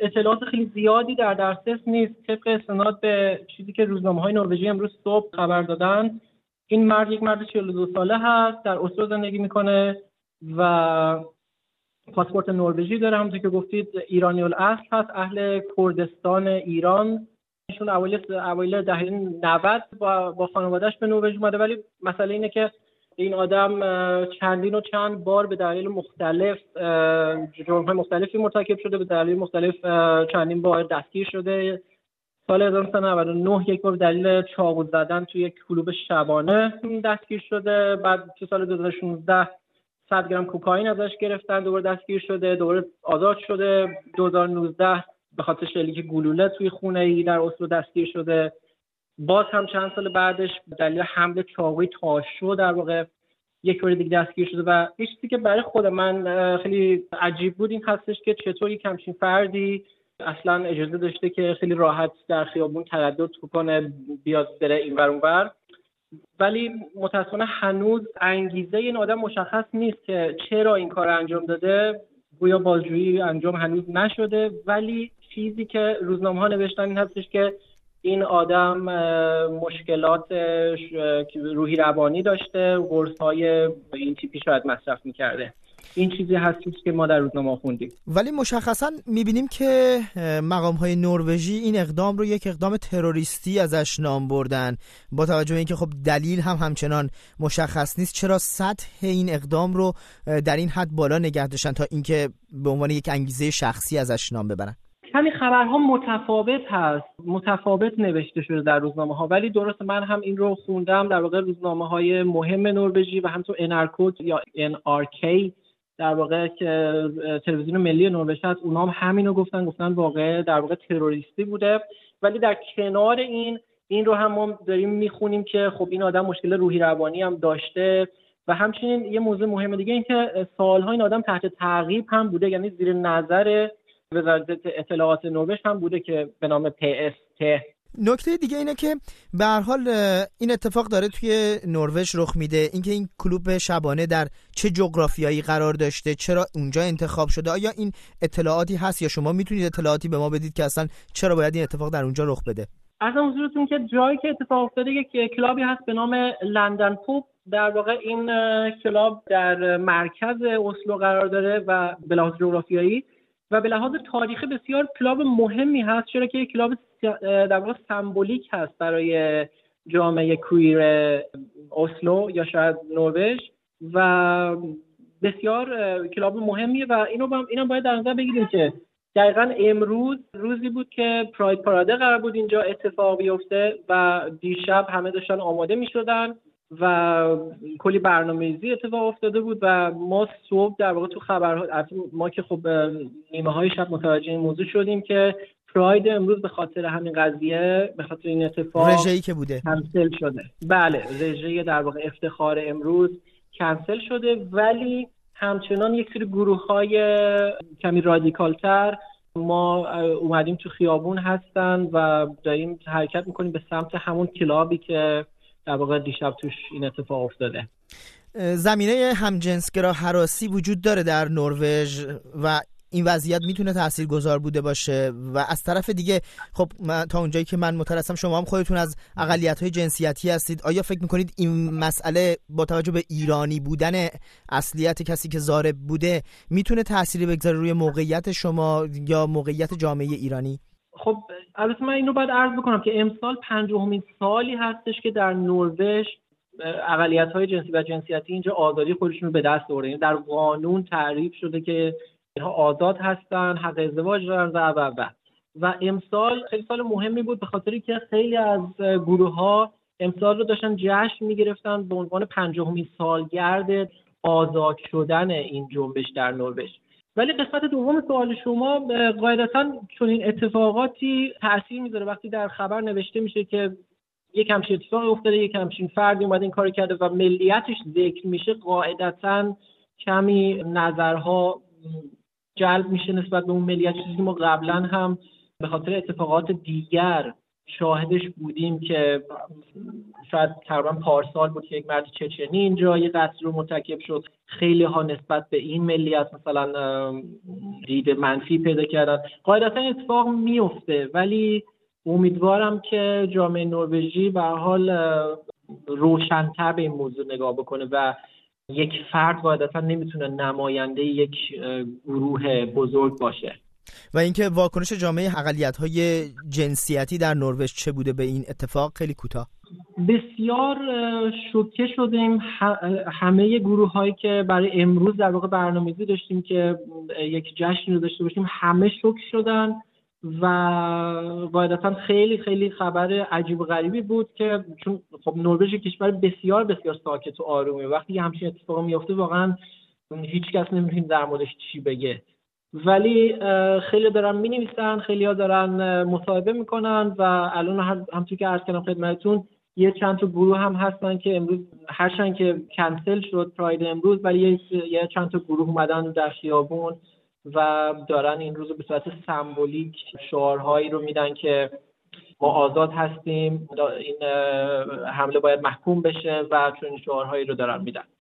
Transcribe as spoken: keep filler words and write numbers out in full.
اطلاعات خیلی زیادی در دسترس نیست. طبق استناد به چیزی که روزنامه‌های نروژی امروز صبح خبر دادن، این مرد یک مرد چهل و دو ساله هست، در اسلو زندگی میکنه و پاسپورت نروژی داره. همونطور که گفتید ایرانی الاصل هست، اهل کردستان ایران. ایشون اوایل اوایل دهه نود با با خانواده‌اش به نروژ اومده، ولی مسئله اینه که این آدم چندین و چند بار به دلایل مختلف جرم‌های مختلفی مرتکب شده، به دلایل مختلف چندین بار دستگیر شده. سال هزار و نهصد و نود و نه یک بار به دلیل چاقو زدن توی یک کلوب شبانه دستگیر شده. بعد تو سال دو هزار و شانزده صد گرم کوکائین ازش گرفتن، دوباره دستگیر شده، دوباره آزاد شده. دو هزار و نوزده به خاطر شلیک گلوله توی خونه‌ای در اسلو دستگیر شده. باز هم چند سال بعدش به دلیل حمل چاقوی تاشو در واقع یک بار دیگه دستگیر شده. و یه چیزی که برای خود من خیلی عجیب بود این هستش که چطور یک همچین فردی اصلا اجازه داشته که خیلی راحت در خیابون تردد کنه، بیاد بره این ور اون ور. ولی متأسفانه هنوز انگیزه این آدم مشخص نیست که چرا این کار انجام داده. گویا بازجویی انجام هنوز نشده، ولی چیزی که روزنامه‌ها نوشتن این هستش که این آدم مشکلات روحی روانی داشته، قرص‌های این تیپی شاید مصرف می‌کرده. این چیزی هستش که ما در روزنامه خوندیم. ولی مشخصاً می‌بینیم که مقام‌های نروژی این اقدام رو یک اقدام تروریستی ازش نام بردن، با توجه به اینکه خب دلیل هم همچنان مشخص نیست. چرا سطح این اقدام رو در این حد بالا نگه داشتن تا اینکه به عنوان یک انگیزه شخصی ازش نام ببرن؟ همین خبرها متفاوت هست، متفاوت نوشته شده در روزنامه ها، ولی درست من هم این رو خوندم. در واقع روزنامه های مهم نروژی و همینطور ان آر کی یا ان آر کی در واقع که تلویزیون ملی نروژ هست، اونها هم همینو گفتن، گفتن واقعا در واقع تروریستی بوده. ولی در کنار این این رو هم ما داریم میخونیم که خب این آدم مشکل روحی روانی هم داشته و همچنین یه موضوع مهم دیگه این که سالها این آدم تحت تعقیب هم بوده، یعنی زیر نظر وزارت اطلاعات نروژ هم بوده که به نام پی اس تی. نکته دیگه اینه که به هر حال این اتفاق داره توی نروژ رخ میده. اینکه این کلوب شبانه در چه جغرافیایی قرار داشته، چرا اونجا انتخاب شده، آیا این اطلاعاتی هست یا شما میتونید اطلاعاتی به ما بدید که اصلا چرا باید این اتفاق در اونجا رخ بده؟ از حضورتون که جایی که اتفاق افتاده یک کلابی هست به نام لندن پوب. در واقع این کلاب در مرکز اسلو قرار داره و به لحاظ جغرافیایی و به لحاظ تاریخی بسیار کلاب مهمی هست، چرا که یک کلاب در واقع سمبولیک هست برای جامعه کویر اسلو یا شاید نروژ و بسیار کلاب مهمیه. و اینو با اینم باید در نظر بگیریم که دقیقاً امروز روزی بود که پراید پاراده قرار بود اینجا اتفاق بیفته و دیشب همه داشتن آماده می‌شدن و کلی برنامه‌ریزی اتفاق افتاده بود و ما صبح در واقع تو خبرها ما که خب نیمه های شب متوجه این موضوع شدیم که پراید امروز به خاطر همین قضیه، به خاطر این اتفاق رژه‌ای که بوده کنسل شده. بله، رژه در واقع افتخار امروز کنسل شده، ولی همچنان یک سری گروه‌های کمی رادیکال‌تر ما اومدیم تو خیابون هستن و داریم حرکت می‌کنیم به سمت همون کلابی که در واقع دیشب توش این اتفاق افتاده. زمینه همجنسگرا هراسی وجود داره در نروژ و این وضعیت میتونه تاثیرگذار بوده باشه و از طرف دیگه خب من تا اونجایی که من مطلع هستم شما هم خودتون از اقلیت‌های جنسیتی هستید، آیا فکر میکنید این مسئله با توجه به ایرانی بودن اصلیت کسی که ضارب بوده میتونه تأثیری بگذاره روی موقعیت شما یا موقعیت جامعه ایرانی؟ خب البته من اینو باید عرض بکنم که امسال پنجاهمین سالی هستش که در نروژ اقلیت‌های جنسی و جنسیتی اینجا آزادی خودشون رو به دست آوردن. در قانون تعریف شده که اینها آزاد هستن، حق ازدواج دارن و و و و امسال خیلی سال مهمی بود به خاطری که خیلی از گروه‌ها امسال رو داشتن جشن می‌گرفتن به عنوان پنجاهمین سالگرد آزاد شدن این جنبش در نروژ. ولی قسمت دوم سوال شما قاعدتاً چون این اتفاقاتی تأثیر میذاره وقتی در خبر نوشته میشه که یک همچین اتفاقی افتاده، یک همچین فردی اومده این کارو کرده و ملیتش ذکر میشه، قاعدتاً کمی نظرها جلب میشه نسبت به اون ملیت، چیزی که ما قبلا هم به خاطر اتفاقات دیگر شاهدش بودیم که شاید تقریبا پارسال بود که یک مرد چچنی اینجا یه قتل رو مرتکب شد. خیلی ها نسبت به این ملیت مثلا دید منفی پیدا کردن. قاعدتا اتفاق میفته، ولی امیدوارم که جامعه نروژی به هر حال روشن‌تر به این موضوع نگاه بکنه و یک فرد قاعدتا نمیتونه نماینده یک گروه بزرگ باشه. و اینکه واکنش جامعه اقلیت‌های جنسیتی در نروژ چه بوده به این اتفاق؟ خیلی کوتاه. بسیار شوکه شدیم. همه گروه‌هایی که برای امروز در واقع برنامه‌ریزی داشتیم که یک جشن رو داشته باشیم، همه شوک شدن و قاعدتاً خیلی خیلی خبر عجیب و غریبی بود که چون خب نروژ کشور بسیار بسیار ساکت و آرومه، وقتی همچین اتفاقی میفته واقعاً هیچ کس نمی‌تونه در موردش چی بگه. ولی خیلی دارن می‌نویسن، خیلی‌ها دارن مصاحبه می‌کنن و الان هم همونطور که عرض کردم خدمتتون یه چند تا گروه هم هستن که امروز هرچند که کنسل شد پراید امروز، ولی یه چند تا گروه اومدن در خیابون و دارن این روز به صورت سمبولیک شعارهایی رو میدن که ما آزاد هستیم، این حمله باید محکوم بشه و چون شعارهایی رو دارن میدن.